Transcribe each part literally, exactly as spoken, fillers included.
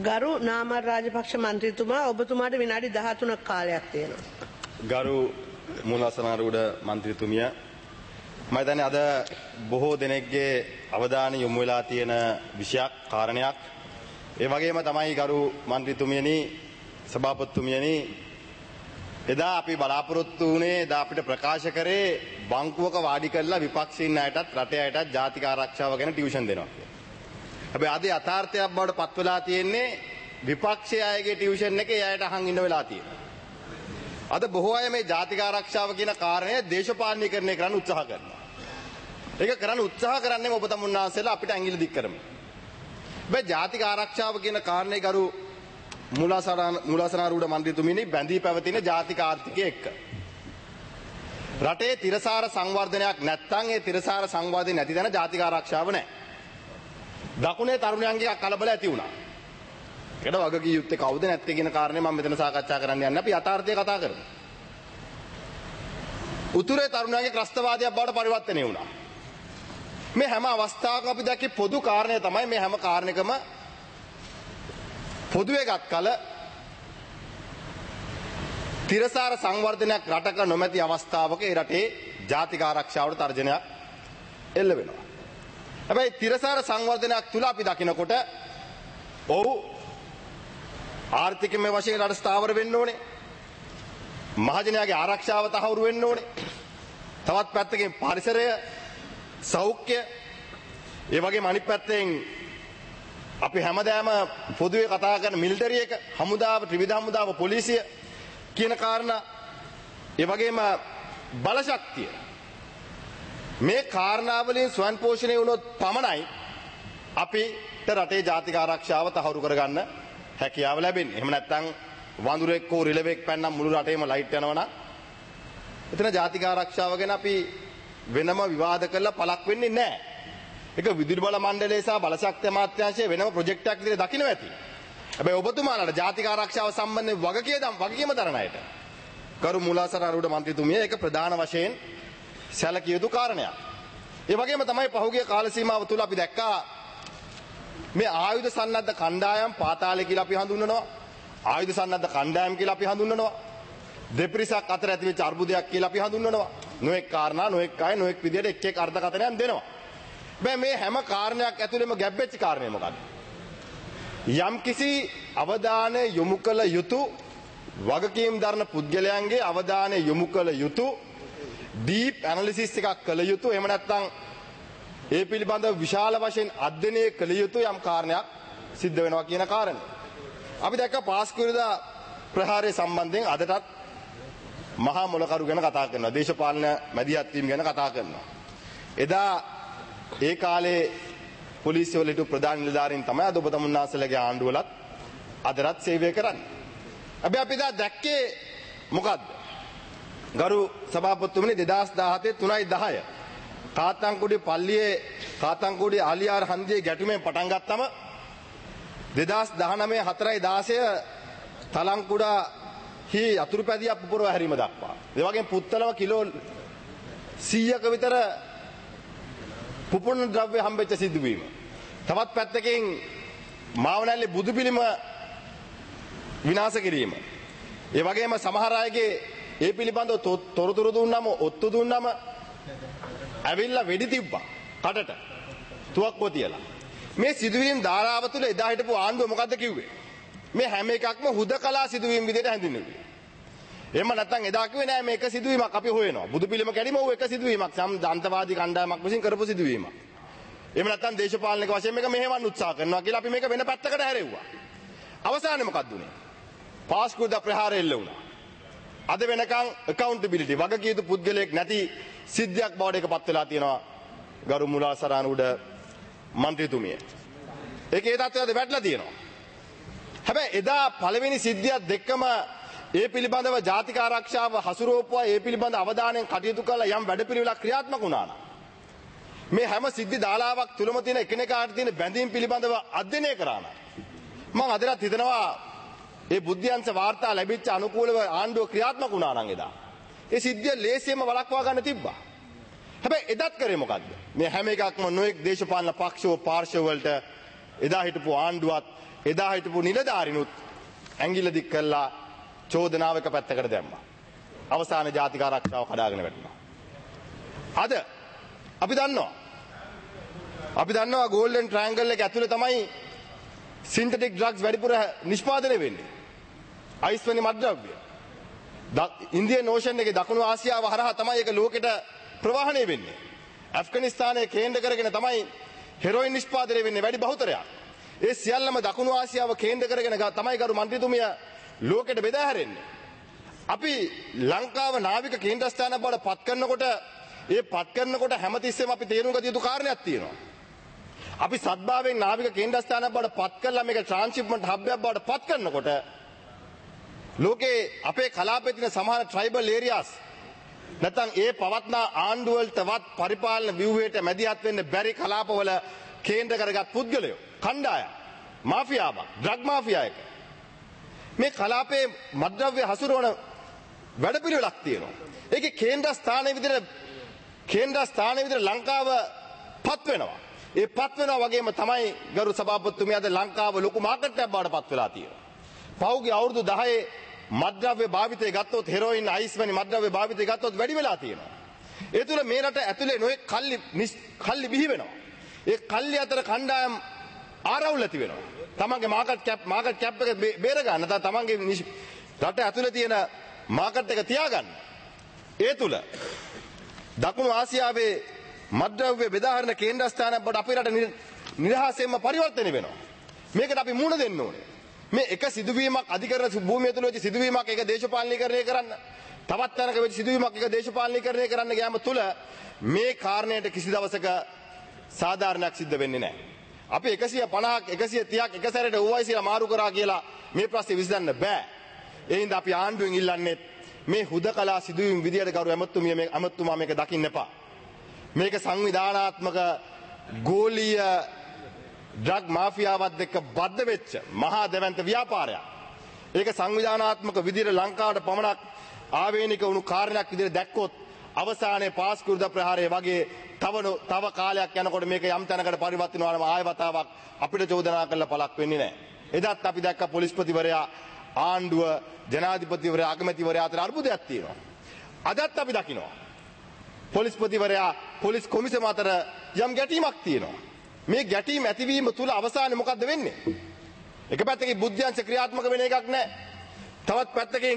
ගරු නාමල් රාජපක්ෂ මන්ත්‍රීතුමා ඔබතුමාට විනාඩි දහතුනක් කාලයක් තියෙනවා. ගරු මූලාසනාරූඪ මන්ත්‍රීතුමිය මම හිතන්නේ අද බොහෝ දෙනෙක්ගේ අවධානය යොමු වෙලා තියෙන විෂයක් කාරණයක් ඒ වගේම තමයි ගරු මන්ත්‍රීතුමියනි සභාපතිතුමියනි එදා අපි බලාපොරොත්තු වුණේ එදා අපිට ප්‍රකාශ කරේ බංකුවක වාඩි කරලා විපක්ෂීන් අයටත් රටේ අයටත් ජාතික ආරක්ෂාව ගැන ටියුෂන් දෙනවා කියලා. හැබැයි අද යථාර්ථයක් බවට පත් වෙලා තියෙන්නේ විපක්ෂයේ අයගේ ටියුෂන් එකේ එයාට අහන් ඉන්න වෙලා තියෙනවා. අද බොහෝ අය මේ ජාතික ආරක්ෂාව කියන කාරණය දේශපාලනීකරණය කරන්න උත්සාහ කරනවා. ඒක කරන්න උත්සාහ කරන්නේ ඔබ තමුන්නාන්සේලා අපිට ඇඟිලි දික් කරමින්. හැබැයි ජාතික ආරක්ෂාව කියන කාරණේ ගරු මූලාසනාරූඪ මන්ත්‍රීතුමියනි බැඳී පැවතින ජාතික ආර්ථිකය එක්ක. රටේ තිරසාර සංවර්ධනයක් නැත්නම් ඒ තිරසාර සංවාදේ නැති තැන ජාතික ආරක්ෂාව නැහැ. දකුණේ තරුණයන්ගේ කලබල ඇති වුණා. ඒකට වගකී යුත්තේ කවුද නැත්තේ කියන කාරණේ මම මෙතන සාකච්ඡා කරන්න යන්නේ. අපි යථාර්ථය කතා කරමු. උතුරේ තරුණයන්ගේ ත්‍රස්තවාදයක් බවට පරිවර්තනය වුණා. මේ හැම අවස්ථාවකම අපි දැක්කේ පොදු කාරණය තමයි මේ හැම කාරණයකම පොදුවේ ගත් කල තිරසාර සංවර්ධනයක් රටක නොමැති අවස්ථාවක ඒ රටේ ජාතික ආරක්ෂාවට තර්ජනයක් එල්ල වෙනවා. හැබැයි තිරසාර සංවර්ධනයක් තුල අපි දකිනකොට ඔව් ආර්ථිකමය වශයෙන් රට ස්ථාවර වෙන්න ඕනේ. මහජනයාගේ ආරක්ෂාව තහවුරු වෙන්න ඕනේ. තවත් පැත්තකින් පරිසරය සෞඛ්‍ය ඒ වගේම අනිත් පැත්තෙන් අපි හැමදාම පොදුවේ කතා කරන මිලිටරි එක හමුදාව ත්‍රිවිධ හමුදාව පොලිසිය කියන කාරණා ඒ වගේම බලශක්තිය මේ කාරණා වලින් ස්වයං පෝෂණය වුණොත් පමණයි අපිට රටේ ජාතික ආරක්ෂාව තහවුරු කරගන්න හැකියාව ලැබෙන්නේ. එහෙම නැත්නම් වඳුරෙක් හෝ රිලෙවෙක් පැන්නම් මුළු රටේම ලයිට් යනවා නම් එතන ජාතික ආරක්ෂාව ගැන අපි වෙනම විවාද කරලා පළක් වෙන්නේ නැහැ. ඒක විදුලි බල මණ්ඩලය සහ බලශක්ති අමාත්‍යාංශයේ වෙනම ප්‍රොජෙක්ට් එකක් විදිහට දකින්න ඇති. හැබැයි ඔබතුමාලාට ජාතික ආරක්ෂාව සම්බන්ධයෙන් වගකීම් වගකීම දරන අයට ගරු මූලාසනාරූඪ මන්ත්‍රීතුමිය ඒක ප්‍රධාන වශයෙන් සැලකිය යුතු කාරණයක්. ඒ වගේම තමයි පහුගිය කාල සීමාව තුල අපි දැක්කා මේ ආයුධ සන්නද්ධ කණ්ඩායම් පාතාලය කියලා අපි හඳුන්වනවා. ආයුධ සන්නද්ධ කණ්ඩායම් කියලා අපි හඳුන්වනවා. දෙපිරිසක් අතර ඇතිවෙච්ච අර්බුදයක් කියලා අපි හඳුන්වනවා. නොඑක් කාරණා නොඑක් අය නොඑක් විදියට එක් එක් අර්ථකථනයන් දෙනවා. බෑ මේ හැම කාරණයක් ඇතුළෙම ගැබ්වෙච්ච කාරණය මොකක්ද? යම්කිසි අවධානය යොමු කළ යුතු වගකීම් දරන පුද්ගලයන්ගේ අවධානය යොමු කළ යුතු ඩීප් ඇනලිසිස් එකක් කළ යුතු එහෙම නැත්නම් ඒ පිළිබඳව විශාල වශයෙන් අධ්‍යයනය කළ යුතු යම් කාරණයක් සිද්ධ වෙනවා කියන කාරණය. අපි දැක්ක පාස්කුවරදා ප්‍රහාරය සම්බන්ධයෙන් අදටත් මහා මොලකරු ගැන කතා කරනවා. දේශපාලන මැදිහත් වීම ගැන කතා කරනවා. එදා ඒ කාලේ පොලිසිය වල හිටපු ප්‍රධාන නිලධාරීන් තමයි අද ඔබ තමුන්නාසලගේ ආණ්ඩුවලත් අදටත් සේවය කරන්නේ. හැබැයි අපි එදා දැක්කේ මොකද්ද? ගරු සභාපතිතුමනි දෙදාස් දාහතේ තුනයි දහය කාතන්කුඩි පල්ලියේ කාතන්කුඩි ආලියාර හන්දියේ ගැටුමෙන් පටන් ගත්තම දෙදාස් දහනවය හතරයි දාසය තලංකුඩා හි අතුරුපැදියක් පුපුරව හැරීම දක්වා. ඒ වගේම පුත්තලම කිලෝ සීයක විතර පුපුරන ද්‍රව්‍ය හම්බෙච්ච සිදුවීම. තවත් පැත්තකින් මාවනැල්ලේ බුදු පිළිම විනාශ කිරීම. ඒ වගේම සමහර අයගේ ඒ පිළිබඳව තොරතුරු දුන්නම ඔත්තු දුන්නම ඇවිල්ලා වෙඩි තිබ්බා කටට තුවක්කුව තියලා. මේ සිදුවීම් ධාරාව තුළ එදා හිටපු ආණ්ඩුව මොකද්ද කිව්වේ? මේ හැම එකක්ම හුදකලා සිදුවීම් විදිහට හැඳින්වුවේ. එහෙම නැත්නම් එදා කිව්වේ නෑ මේක සිදුවීමක් අපි හොයනවා. බුදු පිළිම කැඩීම ඕ එක සිදුවීමක්. සම්දාන්තවාදී කණ්ඩායමක් විසින් කරපු සිදුවීමක්. එහෙම නැත්නම් දේශපාලනික වශයෙන් මේක මෙහෙවන්න උත්සාහ කරනවා කියලා අපි මේක වෙන පැත්තකට හැරෙව්වා. අවසානයේ මොකක්ද උනේ? පාස්කුවරදා ප්‍රහාරය එල්ල වුණා. අද වෙනකන් accountability වගකීම් යුතු පුද්ගලයෙක් නැති සිද්ධියක් බවට එකපත් වෙලා තියෙනවා ගරු මූලාසනාරූඪ මන්ත්‍රීතුමිය. ඒකේ තත්ත්වයද වැටලා තියෙනවා. හැබැයි එදා පළවෙනි සිද්ධියත් දෙකම ඒ පිළිබඳව ජාතික ආරක්ෂාව හසුරුවපුවා ඒ පිළිබඳ අවධානයෙන් කටයුතු කළ යම් වැඩපිළිවෙලක් ක්‍රියාත්මක වුණා නම් මේ හැම සිද්ධි දාලාවක් තුලම තියෙන එකිනෙකාට තියෙන බැඳීම් පිළිබඳව අධ්‍යයනය කරා නම් මම අදටත් හිතනවා ඒ බුද්ධ්‍යංශ වාර්තා ලැබිච්ච අනුකූලව ආණ්ඩුව ක්‍රියාත්මක වුණා නම් එදා ඒ සිද්ධිය ලේසියෙන්ම වළක්වා ගන්න තිබ්බා. හැබැයි එදත් කරේ මොකද්ද? මේ හැම එකක්ම නොඑක් දේශපාලන පක්ෂව පාර්ශව වලට එදා හිටපු ආණ්ඩුවත් එදා හිටපු නිලධාරිනුත් ඇඟිල්ල දික් කළා චෝදනාව එක පැත්තකට දැම්මා. අවසානයේ ජාතික ආරක්ෂාව කඩාගෙන වැටුණා. අද අපි දන්නවා අපි දන්නවා ගෝල්ඩන් ට්‍රයැන්ගල් එක ඇතුලේ තමයි සින්තටික් ඩ්‍රග්ස් වැඩිපුර නිෂ්පාදනය වෙන්නේ. අයිස් වැනි මත්ද්‍රව්‍ය. ඉන්දියන් ඕෂන් එකේ දකුණු ආසියාව හරහා තමයි ඒක ලෝකෙට ප්‍රවාහණය වෙන්නේ. ඇෆ්ගනිස්තානයේ කේන්ද්‍ර කරගෙන තමයි හෙරොයින් නිෂ්පාදනය වෙන්නේ වැඩි බහුතරයක්. ඒ සියල්ලම දකුණු ආසියාව කේන්ද්‍ර කරගෙන තමයි ගරු මන්ත්‍රීතුමිය ලෝකෙට බෙදා හැරෙන්නේ. අපි ලංකාව නාවික කේන්ද්‍රස්ථානයක් බවට පත් කරනකොට ඒ පත් කරනකොට හැමතිස්සෙම අපි තේරුම් ගත යුතු කාරණයක් තියෙනවා. අපි සද්භාවයෙන් නාවික කේන්ද්‍රස්ථානයක් බවට පත් කරලා මේක ට්‍රාන්ස්ෂිප්මන්ට් හබ් එකක් බවට පත් කරනකොට ලෝකේ අපේ කලාපයේ තියෙන සමහර ට්‍රයිබල් ඒරියාස් නැත්නම් ඒ පවත්නා ආණ්ඩු වලටවත් පරිපාලන ව්‍යුහයට මැදිහත් වෙන්න බැරි කලාපවල කේන්ද්‍ර කරගත් පුද්ගලයෝ කණ්ඩායම් මාෆියාවක් ඩ්‍රග් මාෆියා එක මේ කලාපයේ මත්ද්‍රව්‍ය හසුරවන වැඩපිළිවෙලක් තියෙනවා. ඒකේ කේන්ද්‍ර ස්ථානයේ විදිහට කේන්ද්‍ර ස්ථානයේ විදිහට ලංකාව පත් වෙනවා. ඒ පත් වෙනවා වගේම තමයි ගරු සභාපතිතුමිය අද ලංකාව ලොකු මාකට් එකක් බවට පත් වෙලා තියෙනවා. පහුගිය අවුරුදු දහයේ මත්ද්‍රව්‍ය භාවිතය ගත්තොත් හෙරොයින් අයිස් වැනි මත්ද්‍රව්‍ය භාවිතය ගත්තොත් වැඩි වෙලා තියෙනවා. ඒ තුල මේ රට ඇතුලේ නොයෙක් කල්ලි කල්ලි බිහි වෙනවා. ඒ කල්ලි අතර කණ්ඩායම් ආරවුල් ඇති වෙනවා. තමන්ගේ මාකට් කැප් මාකට් කැප් එක බේර ගන්න නැත්නම් තමන්ගේ රට ඇතුලේ තියෙන මාකට් එක තියාගන්න. ඒ තුල දකුණු ආසියාවේ මත්ද්‍රව්‍ය බෙදාහරින කේන්ද්‍රස්ථානයක් බවට අපේ රට නිරහසෙන්ම පරිවර්තනය වෙනවා. මේකට අපි මුහුණ දෙන්න ඕනේ. මේ එක සිදුවීමක් අධිකරණ භූමිය තුල වෙච්ච සිදුවීමක් ඒක දේශපාලනීකරණය කරන්න තවත් තැනක වෙච්ච සිදුවීමක් ඒක දේශපාලනීකරණය කරන්න ගියාම තුල මේ කාරණයට කිසි දවසක සාධාරණයක් සිද්ධ වෙන්නේ නැහැ. අපි එකසිය පනහක් එකසිය තිහක් එක සැරේට ඕවයිස් කියලා මාරු කරා කියලා මේ ප්‍රශ්නේ විසඳන්න බෑ. ඒ හින්දා අපි ආණ්ඩුවෙන් ඉල්ලන්නේ මේ හුදකලා සිදුවීම් විදියට කරු ඇමතුමිය මේ ඇමතුමා මේක දකින්න එපා. මේක සංවිධානාත්මක ගෝලීය ඩ්‍රග් මාෆියාවත් එක්ක බද්ධ වෙච්ච මහා දැවැන්ත ව්‍යාපාරයක්. ඒක සංවිධානාත්මක විදියට ලංකාවට පමණක් ආවේනික වුණු කාරණයක් විදියට දැක්කොත් අවසානයේ පාස්කුරුද ප්‍රහාරය වගේ තව තව කාලයක් යනකොට මේක යම් තැනකට පරිවර්තන වෙනවා නම් ආය වතාවක් අපිට චෝදනා කරලා පළක් වෙන්නේ නැහැ. එදත් අපි දැක්ක පොලිස්පතිවරයා ආණ්ඩුව ජනාධිපතිවරයා අගමැතිවරයා අතර අර්බුදයක් තියෙනවා. අදත් අපි දකිනවා පොලිස්පතිවරයා පොලිස් කොමිසම අතර යම් ගැටීමක් තියෙනවා. මේ ගැටීම් ඇතිවීම තුල අවසානයේ මොකද්ද වෙන්නේ? එක පැත්තකින් බුද්ධ්‍යංශ ක්‍රියාත්මක වෙන එකක් නැහැ. තවත් පැත්තකින්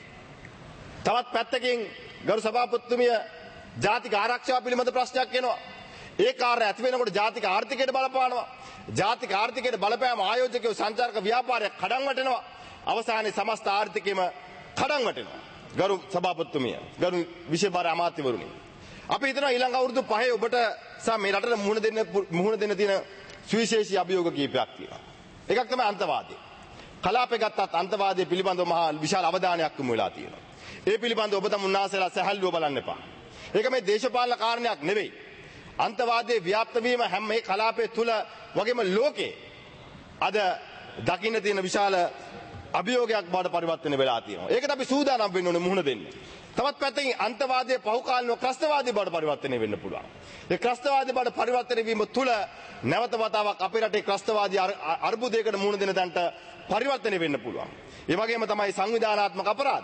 තවත් පැත්තකින් ගරු සභාපතිතුමිය ජාතික ආරක්ෂාව පිළිබඳ ප්‍රශ්නයක් එනවා. ඒ කාර්ය ඇති වෙනකොට ජාතික ආර්ථිකයට බලපානවා. ජාතික ආර්ථිකයට බලපෑම ආයෝජකයෝ සංචාරක ව්‍යාපාරයක් කඩන් වැටෙනවා. අවසානයේ සමස්ත ආර්ථිකයම කඩන් වැටෙනවා. ගරු සභාපතිතුමිය, ගරු විශේෂ බාර අමාත්‍යවරුනි. අපි හිතනවා ඊළඟ අවුරුදු පහේ ඔබට සා මේ රටට මුහුණ දෙන්න මුහුණ දෙන්න තියෙන සුවිශේෂී අභියෝග කීපයක් තියෙනවා. එකක් තමයි අන්තවාදය. කලාපේ ගත්තත් අන්තවාදය පිළිබඳව මහා විශාල අවධානයක් යොමු වෙලා තියෙනවා. ඒ පිළිබඳව ඔබ තම උන්වහන්සේලා සැහැල්ලුව බලන්න එපා. ඒක මේ දේශපාලන කාරණයක් නෙවෙයි. අන්තවාදයේ ව්‍යාප්ත වීම හැම මේ කලාපයේ තුල වගේම ලෝකේ අද දකින්න තියෙන විශාල අභියෝගයක් බවට පරිවර්තන වෙලා තියෙනවා. ඒකට අපි සූදානම් වෙන්න ඕනේ මුහුණ දෙන්න. තවත් පැත්තකින් අන්තවාදයේ පහුකාලීනව ක්‍රස්තවාදී බවට පරිවර්තනය වෙන්න පුළුවන්. ඒ ක්‍රස්තවාදී බවට පරිවර්තනය වීම තුළ නැවත වතාවක් අපේ රටේ ක්‍රස්තවාදී අර්බුදයකට මුහුණ දෙන තැනට පරිවර්තනය වෙන්න පුළුවන්. ඒ වගේම තමයි සංවිධානාත්මක අපරාධ.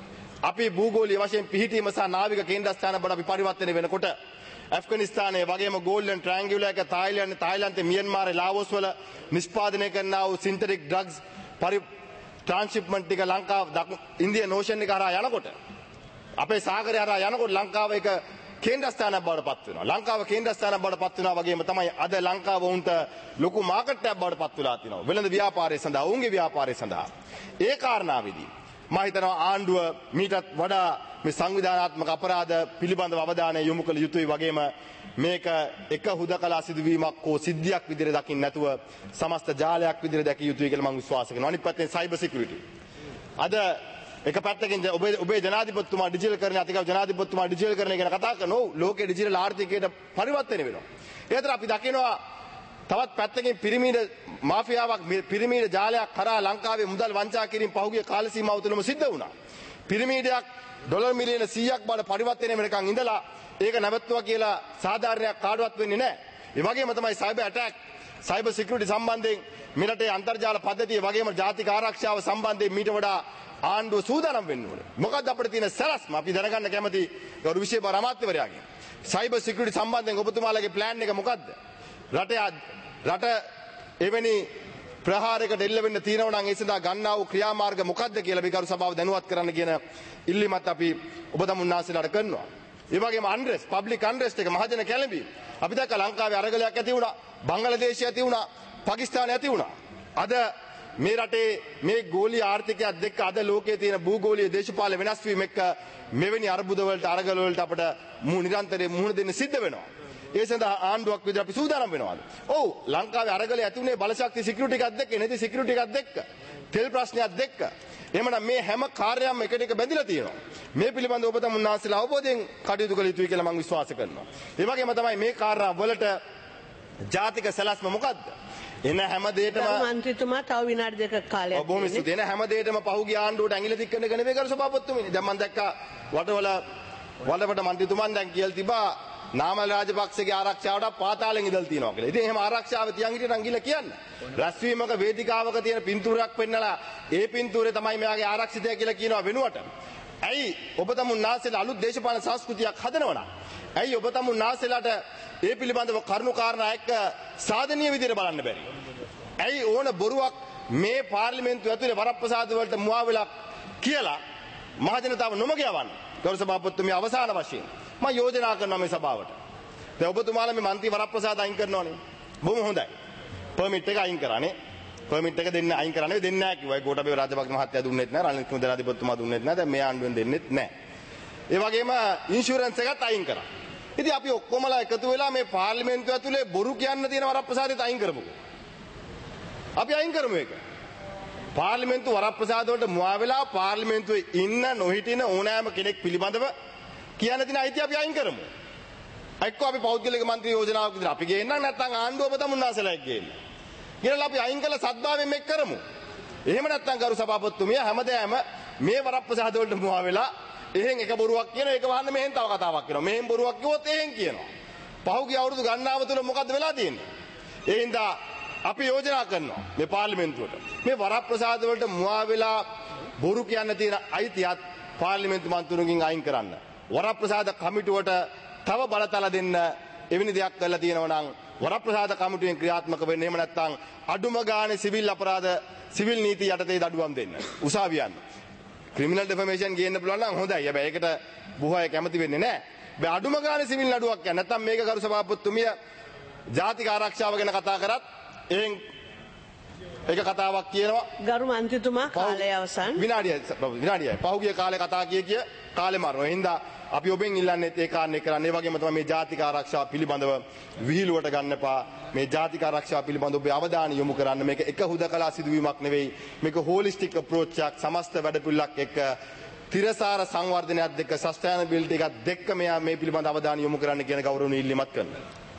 අපි භූගෝලීය වශයෙන් පිහිටීම සහ නාවික කේන්ද්‍රස්ථාන බවට අපි පරිවර්තනය වෙනකොට ඇෆ්ගනිස්තානයේ වගේම ගෝල්ඩන් ට්‍රයැන්ගියුලර් එක තායිලන්ත තායිලන්තේ මියන්මාරේ ලාවෝස් වල නිෂ්පාදනය කරනා වූ සින්තටික් ඩ්‍රග්ස් පරි ට්‍රාන්ස්ෂිප්මන්ට් ටික ලංකාව ඉන්දියන් ඕෂන් එක හරහා යනකොට අපේ සාගරය හරහා යනකොට ලංකාව එක කේන්ද්‍රස්ථානයක් බවට පත් වෙනවා. ලංකාව කේන්ද්‍රස්ථානයක් බවට පත් වෙනවා වගේම තමයි අද ලංකාව උන්ට ලොකු මාකට් එකක් බවට පත් වෙලා තිනවා. වෙළඳ ව්‍යාපාරය සඳහා, උන්ගේ ව්‍යාපාරය සඳහා. ඒ කාරණාවේදී මම හිතනවා ආණ්ඩුව මීටත් වඩා මේ සංවිධානාත්මක අපරාධ පිළිබඳව අවධානය යොමු කළ යුතුයි වගේම මේක එක හුදකලා සිදුවීමක් හෝ සිද්ධියක් විදිහට දකින්න නැතුව සමස්ත ජාලයක් විදිහට දැකිය යුතුයි කියලා මම විශ්වාස කරනවා. අනිත් පැත්තෙන් සයිබර් සිකියුරිටි. අද එක පැත්තකින් ඔබේ ඔබේ ජනාධිපතිතුමා ඩිජිටල් කරන අතිගව ජනාධිපතිතුමා ඩිජිටල් කරන ගැන කතා කරනවා. ඔව් ලෝකයේ ඩිජිටල් ආර්ථිකයට පරිවර්තනය වෙනවා. ඒතර අපි දකිනවා තවත් පැත්තකින් පිරිමීඩ මාෆියාවක් පිරිමීඩ ජාලයක් කරා ලංකාවේ මුදල් වංචා කිරීම පහුගිය කාල සීමාව තුළම සිද්ධ වුණා. පිරිමීඩයක් ඩොලර් මිලියන සීයක් බවට පරිවර්තනය වෙනකන් ඉඳලා ඒක නැවතුවා කියලා සාධාරණයක් කාටවත් වෙන්නේ නැහැ. ඒ වගේම තමයි සයිබර් ඇටැක් සයිබර් සිකියුරිටි සම්බන්ධයෙන් මෙරටේ අන්තර්ජාල පද්ධතිය වගේම ජාතික ආරක්ෂාව සම්බන්ධයෙන් මීට වඩා ආණ්ඩුව සූදානම් වෙන්න ඕනේ. මොකක්ද අපිට තියෙන සැලැස්ම? අපි දැනගන්න කැමති ගෞරව විශේෂ බාර අමාත්‍යවරයාගෙන්. සයිබර් සිකියුරිටි සම්බන්ධයෙන් ඔබතුමාලගේ ප්ලෑන් එක මොකක්ද? රටේ රට එවැනි ප්‍රහාරයකට එල්ල වෙන්න තියෙනවා නම් ඒ සඳහා ගන්නා වූ ක්‍රියාමාර්ග මොකක්ද කියලා අපි ගරු සභාව දැනුවත් කරන්න කියන ඉල්ලීමත් අපි ඔබ තමුන්නාසලට කරනවා. ඒ වගේම අන්රෙස් පබ්ලික් අන්රෙස්ට් එක මහජන කැළඹීම අපි දැක්ක ලංකාවේ අරගලයක් ඇති වුණා, බංගලාදේශය ඇති වුණා, පාකිස්තානය ඇති වුණා. අද මේ රටේ මේ ගෝලීය ආර්ථිකයත් එක්ක අද ලෝකයේ තියෙන භූගෝලීය දේශපාලන වෙනස් වීම එක්ක මෙවැනි අර්බුද වලට අරගල වලට අපිට මු නිරන්තරයෙන් මුහුණ දෙන්න සිද්ධ වෙනවා. ඒ සඳහා ආණ්ඩුවක් විදිහට අපි සූදානම් වෙනවාද? ඔව් ලංකාවේ අරගලය ඇති වුණේ බලශක්ති සිකියුරිටි එකත් එක්ක, නැති සිකියුරිටි එකත් එක්ක, තෙල් ප්‍රශ්නයත් එක්ක. එහෙමනම් මේ හැම කාර්යයක්ම එකට එක බැඳිලා තියෙනවා. මේ පිළිබඳව ඔබ තම උන්වහන්සේලා අවබෝධයෙන් කටයුතු කළ යුතුයි කියලා මම විශ්වාස කරනවා. ඒ වගේම තමයි මේ කාර්යය වලට ජාතික සැලැස්ම මොකද්ද? එන හැම දෙයකම මන්ත්‍රීතුමා තව විනාඩි දෙකක කාලයක් ඔබ බොහොම ස්තුතියි. එන හැම දෙයකම පහුගිය ආණ්ඩුවට ඇඟිලි දික් කරන එක නෙවෙයි කරු සභාපතිතුමනි. දැන් මම දැක්කා වටවල වලවට මන්ත්‍රීතුමන් දැන් කියලා තිබා නාමල් රාජපක්ෂගේ ආරක්ෂාවට පාතාලෙන් ඉඳලා තියෙනවා කියලා. ඉතින් එහෙම ආරක්ෂාව තියන් හිටියනම් ගිහලා කියන්න. රැස්වීමක වේදිකාවක තියෙන පින්තූරයක් පෙන්නලා ඒ පින්තූරේ තමයි මෙයාගේ ආරක්ෂිතය කියලා කියනවා වෙනුවට. ඇයි ඔබ තමුන් නාසෙලා අලුත් දේශපාලන සංස්කෘතියක් හදනවනම්? ඇයි ඔබ තමුන් නාසෙලාට ඒ පිළිබඳව කරුණු කාරණා එක්ක සාධනීය විදිහට බලන්න බැරි? ඇයි ඕන බොරුවක් මේ පාර්ලිමේන්තුව ඇතුලේ වරප්‍රසාද වලට මුවා වෙලා කියලා මහජනතාව නොමග යවන්නේ? ගෞරව සභාපතිතුමිය අවසාන වශයෙන් මම යෝජනා කරනවා මේ සභාවට. දැන් ඔබතුමාලා මේ මන්ත්‍රී වරප්‍රසාද අයින් කරනවනේ. බොහොම හොඳයි. පර්මිට් එක අයින් කරානේ. පර්මිට් එක දෙන්න අයින් කරන්නේ දෙන්නේ නැහැ කිව්වා. ඒ ගෝඨාභය රාජපක්ෂ මහත්තයා දුන්නෙත් නැහැ. රනිල් කුමාරාධිපතිතුමා දුන්නෙත් නැහැ. දැන් මේ ආණ්ඩුවෙන් දෙන්නෙත් නැහැ. ඒ වගේම ඉන්ෂුරන්ස් එකත් අයින් කරා. ඉතින් අපි ඔක්කොමලා එකතු වෙලා මේ පාර්ලිමේන්තුව ඇතුලේ බොරු කියන්න තියෙන වරප්‍රසාදෙත් අයින් කරමුකෝ. අපි අයින් කරමු ඒක. පාර්ලිමේන්තු වරප්‍රසාද වලට මුවා වෙලා පාර්ලිමේන්තුවේ ඉන්න නොහිටින ඕනෑම කෙනෙක් පිළිබඳව කියන්න තියෙන අයිතිය අපි අයින් කරමු. එක්කෝ අපි පෞද්ගලික මන්ත්‍රී යෝජනාවක් විදිහට අපි ගේන්නම් නැත්නම් ආණ්ඩුව ඔබ තමුන්නාසලා එක්ක ගේන්න. කියලා අපි අයින් කළ සද්භාවයෙන් මේක කරමු. එහෙම නැත්නම් ගරු සභාපතිතුමිය හැමදාම මේ වරප්‍රසාද වලට මුවා වෙලා එහෙන් එක බොරුවක් කියනවා ඒක වහන්න මෙහෙන් තව කතාවක් කියනවා. මෙහෙන් බොරුවක් කිව්වොත් එහෙන් කියනවා. පහුගිය අවුරුදු ගණනාව තුළ මොකද්ද වෙලා තියෙන්නේ? ඒ හින්දා අපි යෝජනා කරනවා මේ පාර්ලිමේන්තුවට මේ වරප්‍රසාද වලට මුවා වෙලා බොරු කියන්න තියෙන අයිතියත් පාර්ලිමේන්තු මන්ත්‍රීතුන්ගෙන් අයින් කරන්න. වරප්‍රසාද කමිටුවට තව බලතල දෙන්න එවැනි දෙයක් කරලා තියෙනවා නම් වරප්‍රසාද කමිටුවෙන් ක්‍රියාත්මක වෙන්න. එහෙම නැත්නම් අඩුම ගානේ සිවිල් අපරාධ සිවිල් නීති යටතේ දඩුවම් දෙන්න. උසාවියන්න. ක්‍රිමිනල් ඩෙෆර්මේෂන් ගේන්න පුළුවන් නම් හොඳයි. හැබැයි ඒකට බොහෝ අය කැමති වෙන්නේ නැහැ. හැබැයි අඩුම ගානේ සිවිල් නඩුවක් යන්න. නැත්නම් මේක කරු සභාපතිතුමිය ජාතික ආරක්ෂාව ගැන කතා කරත් එහෙන් ඒක කතාවක් කියනවා. ගරු මන්ත්‍රීතුමා කාලය අවසන්. විනාඩියයි විනාඩියයි. පහුගිය කාලේ කතා කිය කිය කාලේ මරනවා. ඒ හින්දා අපි ඔබෙන් ඉල්ලන්නේ ඒ කාරණේ කරන්න. ඒ වගේම තමයි මේ ජාතික ආරක්ෂාව පිළිබඳව විහිළුවට ගන්න එපා. මේ ජාතික ආරක්ෂාව පිළිබඳව ඔබේ අවධානය යොමු කරන්න. මේක එක හුදකලා සිදුවීමක් නෙවෙයි. මේක හෝලිස්ටික් අප්‍රෝච් එකක්. සමස්ත වැඩපිළිවෙලක් එක්ක තිරසාර සංවර්ධනයත් එක්ක සස්ටේනබිලිටි එකත් දෙක්ක මෙයා මේ පිළිබඳව අවධානය යොමු කරන්න කියන ගෞරවණීය ඉල්ලීමක් කරනවා.